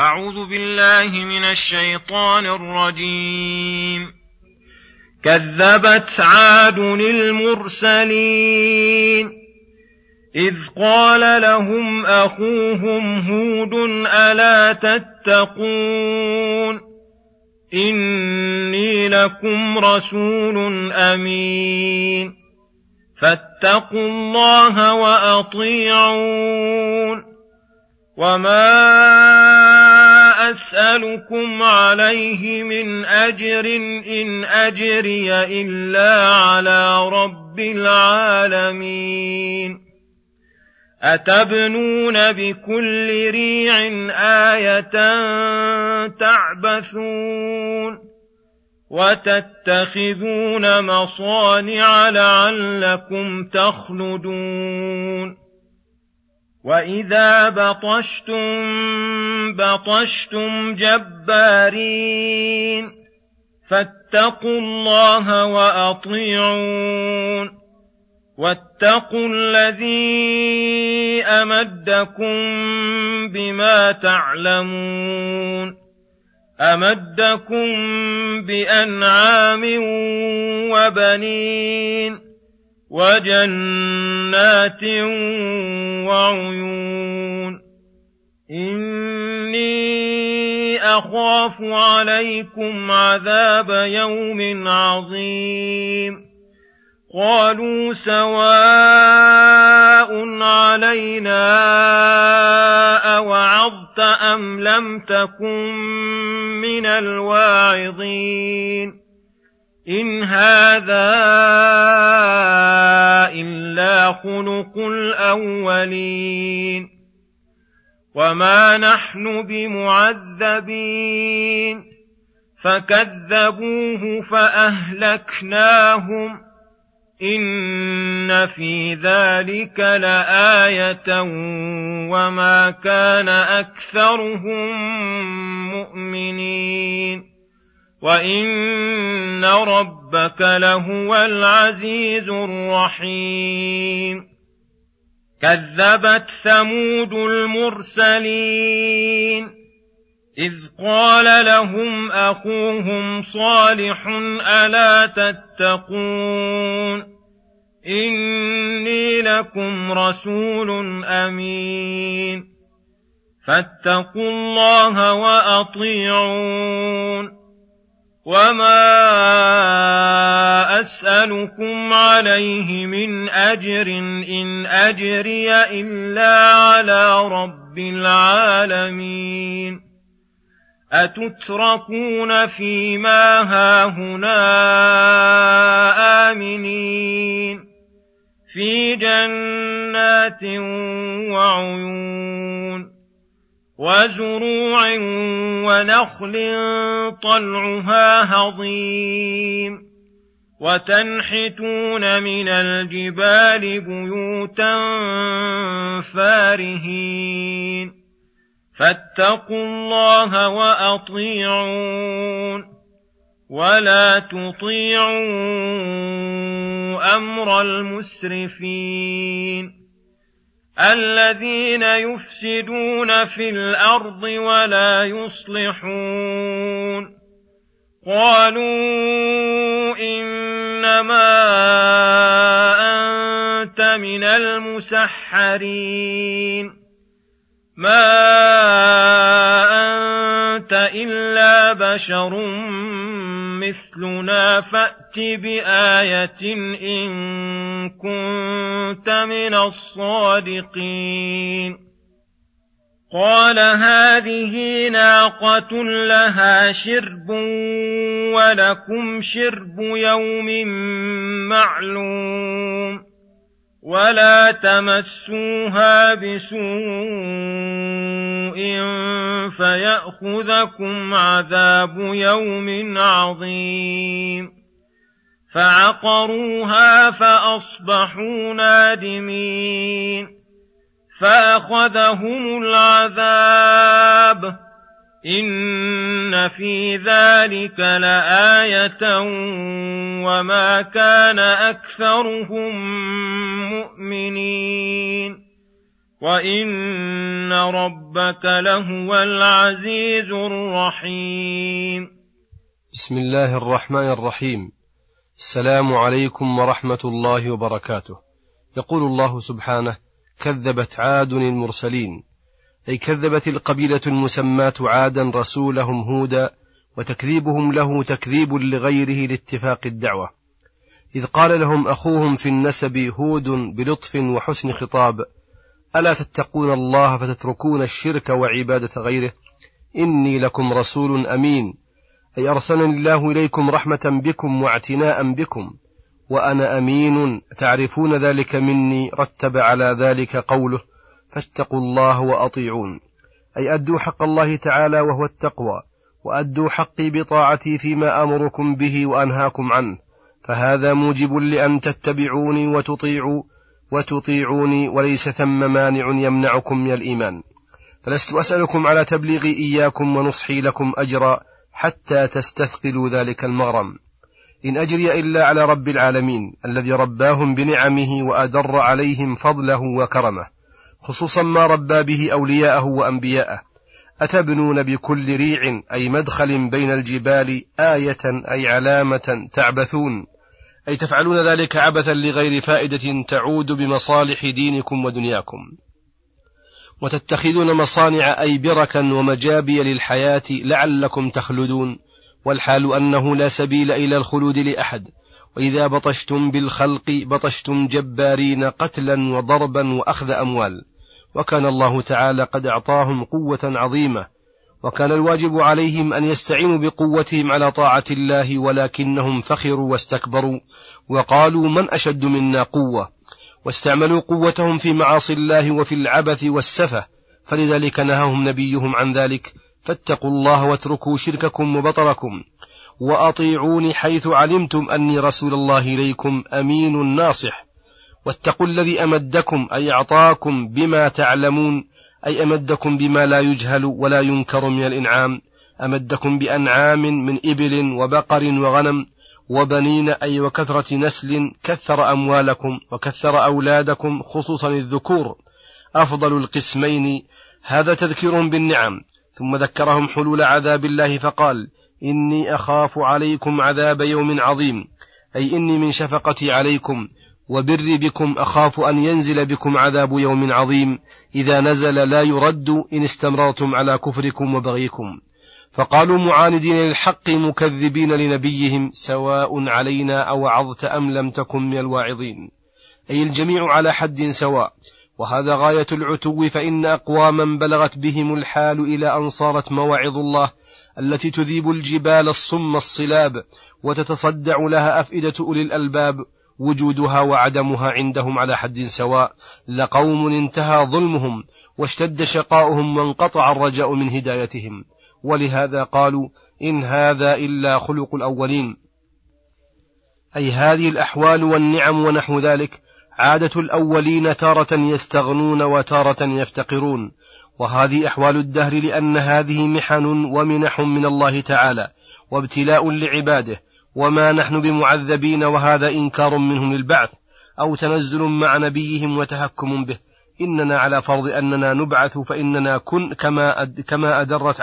أعوذ بالله من الشيطان الرجيم. كذبت عاد المرسلين إذ قال لهم أخوهم هود ألا تتقون إني لكم رسول أمين فاتقوا الله وأطيعون وما أسألكم عليه من أجر إن أجري إلا على رب العالمين أتبنون بكل ريع آية تعبثون وتتخذون مصانع لعلكم تخلدون وإذا بطشتم جبارين فاتقوا الله وأطيعون واتقوا الذي أمدكم بما تعلمون أمدكم بأنعام وبنين وجنات وعيون إني أخاف عليكم عذاب يوم عظيم قالوا سواء علينا أوعظت أم لم تكن من الواعظين إن هذا إلا خلق الأولين وما نحن بمعذبين فكذبوه فأهلكناهم إن في ذلك لآية وما كان أكثرهم مؤمنين وإن ربك لهو العزيز الرحيم كذبت ثمود المرسلين إذ قال لهم أخوهم صالح ألا تتقون إني لكم رسول أمين فاتقوا الله وأطيعون وما أسألكم عليه من أجر إن أجري إلا على رب العالمين أتتركون فيما هاهنا آمنين في جنات وعيون وزروع ونخل طلعها هضيم وتنحتون من الجبال بيوتا فارهين فاتقوا الله وأطيعون ولا تطيعوا أمر المسرفين الذين يفسدون في الأرض ولا يصلحون قالوا إنما أنت من المسحرين ما أنت إلا بشر مثلنا فأت بآية إن كنت من الصادقين قال هذه ناقة لها شرب ولكم شرب يوم معلوم ولا تمسوها بسوء فيأخذكم عذاب يوم عظيم فعقروها فأصبحوا نادمين فأخذهم العذاب إن في ذلك لآية وما كان أكثرهم مؤمنين وإن ربك لهو العزيز الرحيم. بسم الله الرحمن الرحيم. السلام عليكم ورحمة الله وبركاته. يقول الله سبحانه: كذبت عاد المرسلين، أي كذبت القبيلة المسماة عادا رسولهم هودا، وتكذيبهم له تكذيب لغيره لاتفاق الدعوة، إذ قال لهم أخوهم في النسب هود بلطف وحسن خطاب: ألا تتقون الله فتتركون الشرك وعبادة غيره؟ إني لكم رسول أمين، أي أرسلني الله إليكم رحمة بكم واعتناء بكم، وأنا أمين تعرفون ذلك مني. رتب على ذلك قوله: فاتقوا الله وأطيعون، أي أدوا حق الله تعالى وهو التقوى، وأدوا حقي بطاعتي فيما أمركم به وأنهاكم عنه، فهذا موجب لأن تتبعوني وتطيعوني، وليس ثم مانع يمنعكم من الإيمان. فلست أسألكم على تبليغي إياكم ونصحي لكم أجرا حتى تستثقلوا ذلك المغرم، إن أجري إلا على رب العالمين الذي رباهم بنعمه وأدر عليهم فضله وكرمه، خصوصا ما ربى به أولياءه وأنبياءه. أتبنون بكل ريع، أي مدخل بين الجبال، آية أي علامة، تعبثون، أي تفعلون ذلك عبثا لغير فائدة تعود بمصالح دينكم ودنياكم، وتتخذون مصانع، أي بركا ومجابي للحياة لعلكم تخلدون، والحال أنه لا سبيل إلى الخلود لأحد. وإذا بطشتم بالخلق بطشتم جبارين، قتلا وضربا وأخذ أموال. وكان الله تعالى قد أعطاهم قوة عظيمة، وكان الواجب عليهم أن يستعينوا بقوتهم على طاعة الله، ولكنهم فخروا واستكبروا وقالوا: من أشد منا قوة، واستعملوا قوتهم في معاصي الله وفي العبث والسفة، فلذلك نهاهم نبيهم عن ذلك: فاتقوا الله واتركوا شرككم وبطركم، وأطيعوني حيث علمتم أني رسول الله إليكم أمين ناصح. واتقوا الذي أمدكم، أي أعطاكم بما تعلمون، أي أمدكم بما لا يجهل ولا ينكر من الإنعام، أمدكم بأنعام من إبل وبقر وغنم وبنين، أي وكثرة نسل، كثر أموالكم وكثر أولادكم، خصوصا الذكور أفضل القسمين. هذا تذكيرهم بالنعم، ثم ذكرهم حلول عذاب الله فقال: إني أخاف عليكم عذاب يوم عظيم، أي إني من شفقتي عليكم وبر بكم أخاف أن ينزل بكم عذاب يوم عظيم، إذا نزل لا يرد إن استمررتم على كفركم وبغيكم. فقالوا معاندين للحق مكذبين لنبيهم: سواء علينا أوعظت أم لم تكن من الواعظين، أي الجميع على حد سواء. وهذا غاية العتو، فإن أقواما بلغت بهم الحال إلى أن صارت مواعظ الله التي تذيب الجبال الصم الصلاب وتتصدع لها أفئدة أولي الألباب، وجودها وعدمها عندهم على حد سواء، لقوم انتهى ظلمهم واشتد شقاؤهم وانقطع الرجاء من هدايتهم. ولهذا قالوا: إن هذا إلا خلق الأولين، أي هذه الأحوال والنعم ونحو ذلك عادة الأولين، تارة يستغنون وتارة يفتقرون، وهذه أحوال الدهر، لأن هذه محن ومنح من الله تعالى وابتلاء لعباده، وما نحن بمعذبين، وهذا إنكار منهم للبعث أو تنزل مع نبيهم وتهكم به. إننا على فرض أننا نبعث، فإننا كما أدرت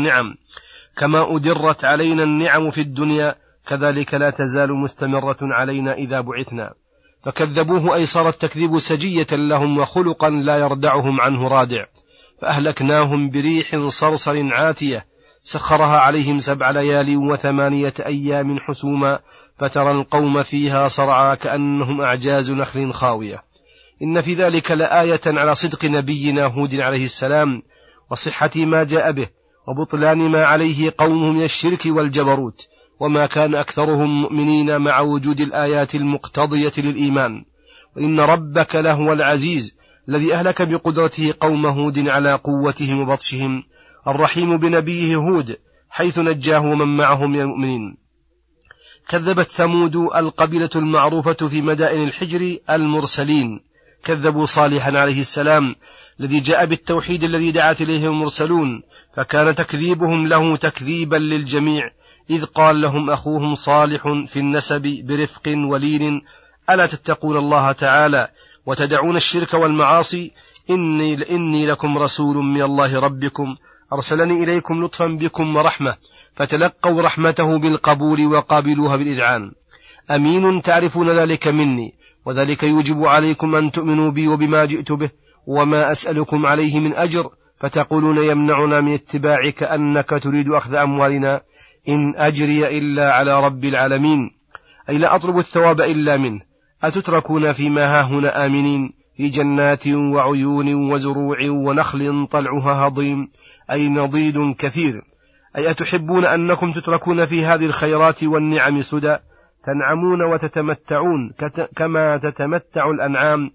علينا النعم في الدنيا، كذلك لا تزال مستمرة علينا إذا بعثنا. فكذبوه، أي صار التكذيب سجية لهم وخلقا لا يردعهم عنه رادع، فأهلكناهم بريح صرصر عاتية سخرها عليهم 7 ليال و8 أيام حسوما، فترى القوم فيها صرعى كأنهم أعجاز نخل خاوية. إن في ذلك لآية على صدق نبينا هود عليه السلام، وصحة ما جاء به، وبطلان ما عليه قومه من الشرك والجبروت، وما كان أكثرهم مؤمنين مع وجود الآيات المقتضية للإيمان. وإن ربك لهو العزيز الذي أهلك بقدرته قوم هود على قوتهم وبطشهم، الرحيم بنبيه هود حيث نجاه ومن معه من المؤمنين. كذبت ثمود القبيلة المعروفة في مدائن الحجر المرسلين، كذبوا صالحا عليه السلام الذي جاء بالتوحيد الذي دعت إليه المرسلون، فكان تكذيبهم له تكذيبا للجميع، إذ قال لهم أخوهم صالح في النسب برفق ولين: ألا تتقون الله تعالى وتدعون الشرك والمعاصي؟ إني لكم رسول من الله ربكم أرسلني إليكم لطفا بكم ورحمة، فتلقوا رحمته بالقبول وقابلوها بالإذعان. أمين تعرفون ذلك مني، وذلك يوجب عليكم أن تؤمنوا بي وبما جئت به، وما أسألكم عليه من أجر، فتقولون يمنعنا من اتباعك أنك تريد أخذ أموالنا. إن أجري إلا على رب العالمين، أي لا أطلب الثواب إلا منه. أتتركون فيما هاهنا آمنين في جنات وعيون وزروع ونخل طلعها هضيم، أي نضيد كثير. أي أتحبون أنكم تتركون في هذه الخيرات والنعم سدى، تنعمون وتتمتعون كما تتمتع الأنعام،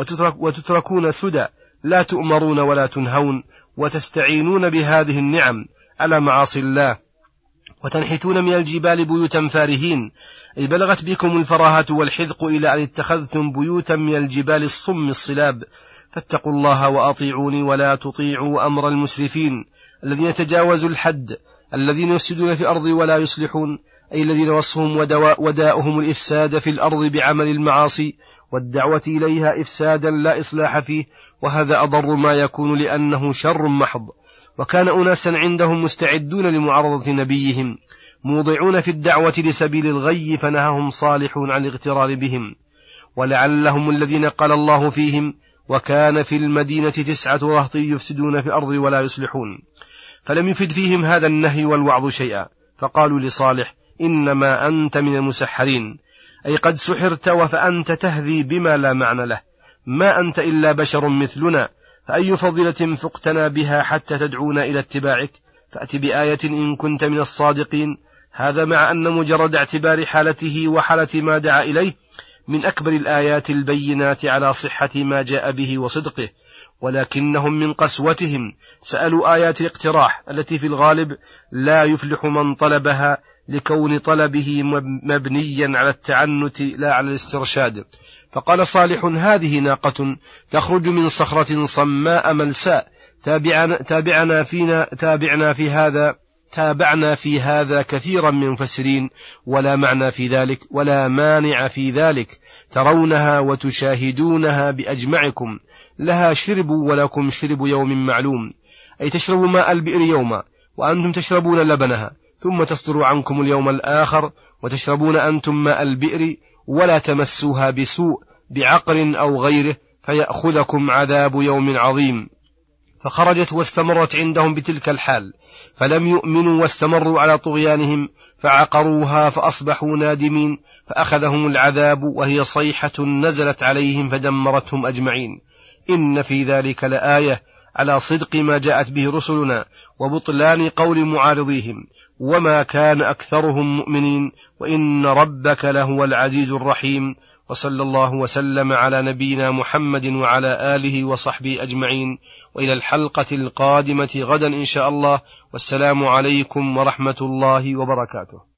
وتتركون سدى، لا تؤمرون ولا تنهون، وتستعينون بهذه النعم على معاصي الله، وتنحتون من الجبال بيوتا فارهين، أي بلغت بكم الفراهة والحذق إلى أن اتخذتم بيوتا من الجبال الصم الصلاب. فاتقوا الله وأطيعوني ولا تطيعوا أمر المسرفين الذين يتجاوزوا الحد، الذين يفسدون في الأرض ولا يصلحون، أي الذين وصفهم وداؤهم الإفساد في الأرض بعمل المعاصي والدعوة إليها إفسادا لا إصلاح فيه، وهذا أضر ما يكون لأنه شر محض. وكان أناسا عندهم مستعدون لمعارضة نبيهم، موضعون في الدعوة لسبيل الغي، فنهاهم صالح عن الاغترار بهم. ولعلهم الذين قال الله فيهم: وكان في المدينة 9 رهط يفسدون في الأرض ولا يصلحون. فلم يفد فيهم هذا النهي والوعظ شيئا، فقالوا لصالح: إنما أنت من المسحرين، أي قد سحرت فأنت تهذي بما لا معنى له، ما أنت إلا بشر مثلنا، فأي فضيلة فقتنا بها حتى تدعونا إلى اتباعك؟ فأت بآية إن كنت من الصادقين. هذا مع أن مجرد اعتبار حالته وحالة ما دعا إليه من أكبر الآيات البينات على صحة ما جاء به وصدقه، ولكنهم من قسوتهم سألوا آيات الاقتراح التي في الغالب لا يفلح من طلبها، لكون طلبه مبنيا على التعنت لا على الاسترشاد. فقال صالح: هذه ناقة تخرج من صخرة صماء ملساء، تابعنا في هذا كثيرا من المفسرين، ولا معنى في ذلك ولا مانع في ذلك، ترونها وتشاهدونها بأجمعكم، لها شرب ولكم شرب يوم معلوم، أي تشربوا ماء البئر يوما وأنتم تشربون لبنها، ثم تصدر عنكم اليوم الآخر وتشربون أنتم ماء البئر، ولا تمسوها بسوء بعقر أو غيره فيأخذكم عذاب يوم عظيم. فخرجت واستمرت عندهم بتلك الحال، فلم يؤمنوا واستمروا على طغيانهم، فعقروها فأصبحوا نادمين، فأخذهم العذاب وهي صيحة نزلت عليهم فدمرتهم أجمعين. إن في ذلك لآية على صدق ما جاءت به رسلنا وبطلان قول معارضيهم، وما كان أكثرهم مؤمنين، وإن ربك لهو العزيز الرحيم. وصلى الله وسلم على نبينا محمد وعلى آله وصحبه أجمعين، وإلى الحلقة القادمة غدا إن شاء الله، والسلام عليكم ورحمة الله وبركاته.